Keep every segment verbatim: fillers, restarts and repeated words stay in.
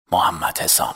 محمد حسام.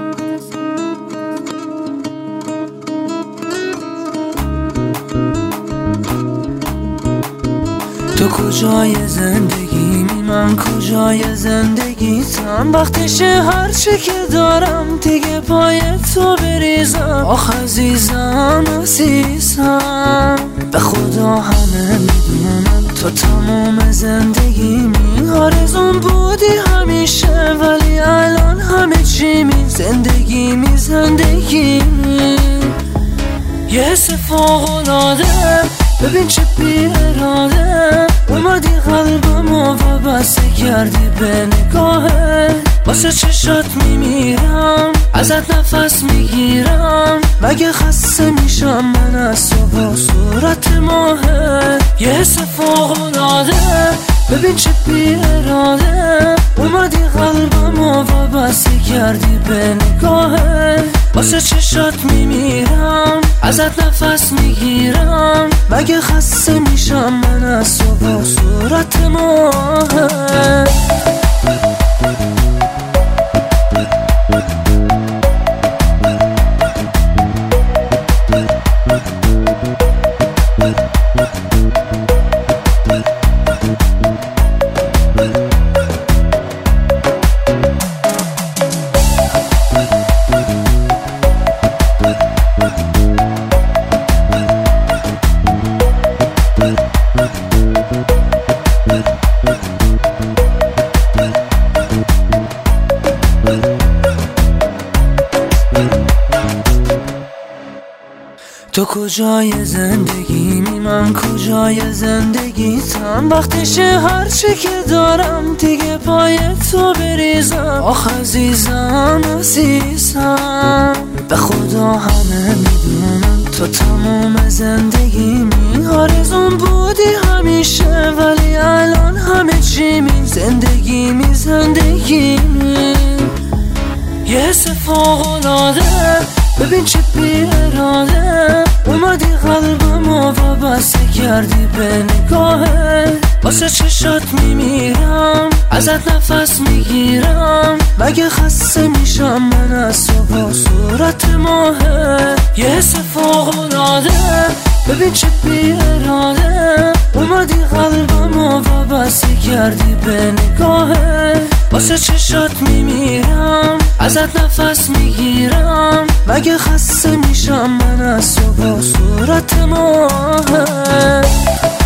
تو کجای زندگیمی، من کجای زندگیتم. وقتشه هرچی که دارم دیگه پای تو بریزم. آخ عزیزم عزیزم، به خدا همه میدونم تو تمام زندگیمی. آرزون بودی همیشه ولی الان همه چی می زندگیمی زندگیمی. یه حس فوق‌العاده، ببین چه بی اراده اومدی قلبمو وابسته کردی به نگاهت. واسه چشات میمیرم، ازت نفس میگیرم. مگه خسته میشم من از تو با صورت ماهت. یه حس فوق‌العاده، ببین چه بی اراده اومدی قلبمو وابسته کردی به نگاهت. واسه چشات میمیرم، ازت نفس میگیرم. مگه خسته میشم من از تو با صورت ماهت. تو کجای زندگیمی، من کجای زندگیتم. وقتشه هرچی که دارم دیگه پای تو بریزم. آخ عزیزم عزیزم، به خدا همه میدونم تو تمام زندگیمی. آرزون بودی همیشه ولی الان همه چی می زندگیمی زندگیمی. یه حس فوق‌العاده، ببین چه بی اراده اومدی قلبمو وابسته کردی به نگاهت. واسه چشات میمیرم، ازت نفس میگیرم. مگه خسته میشم من از تو با صورت ماهت. یه حس فوق‌العاده، ببین چه بی اراده اومدی قلبمو وابسته کردی به نگاهت. واسه چشات میمیرم، ازت نفس میگیرم. مگه خسته میشم من از تو با صورت ماهت.